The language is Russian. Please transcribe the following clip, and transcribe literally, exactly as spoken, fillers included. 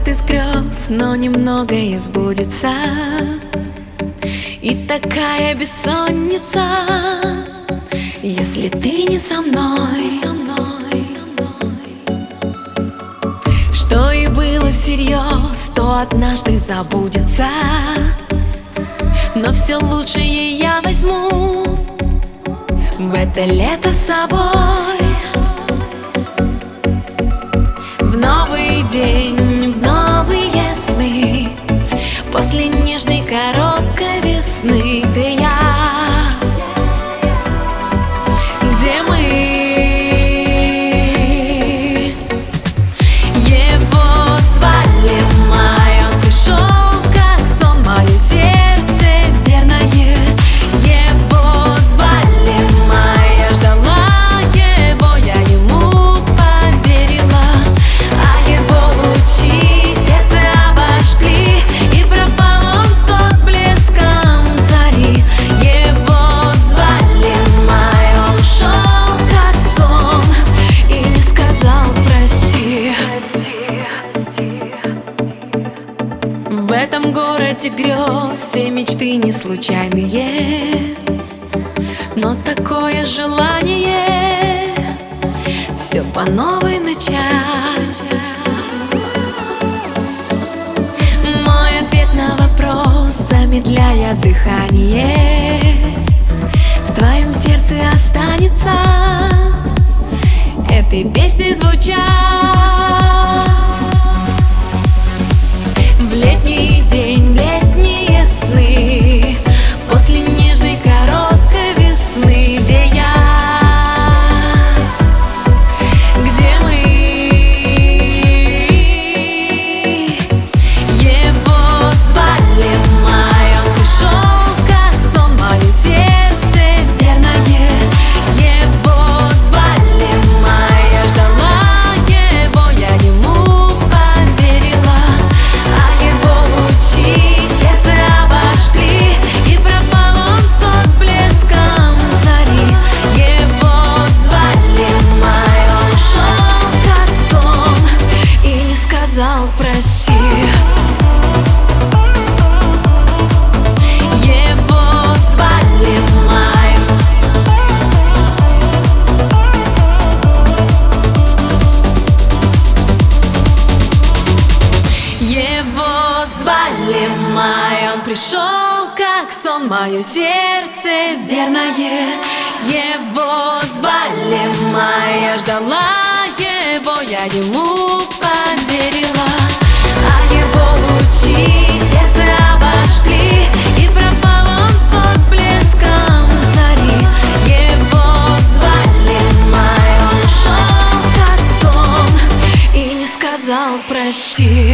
город из грез, но немногое сбудется. И такая бессонница, если ты не со мной. Что и было всерьез, то однажды забудется. Но все лучшее я возьму в это лето с собой. В новый день, в новые сны, после нежной короткой весны. Где я? Где мы? Его звали Май, он пришел как сон, мое сердце верное. Его звали Май, я ждала его, я ему поверила. А его лучи сердце обожгли, и пропал он с отблеском зари. Его звали Май, он ушел как сон и не сказал прости. В этом городе грез все мечты не случайные, но такое желание все по новой начать. Мой ответ на вопрос, замедляя дыхание, в твоем сердце останется этой песней звучать. В летний день, в летние сны, после нежной короткой весны. Где я? Где мы? Его звали Май, он пришел как сон, мое сердце верное. Его звали Май, я ждала его, я ему поверила. А его лучи сердце обожгли, и пропал он с отблеском зари. Его звали Май, он ушел как сон и не сказал прости. Его звали Май. Его звали Май, он пришел как сон, мое сердце верное. Его звали Май, я ждала его, я ему поверила. А его лучи сердце обожгли, и пропал он с отблеском зари. Его звали Май, он ушел как сон и не сказал прости.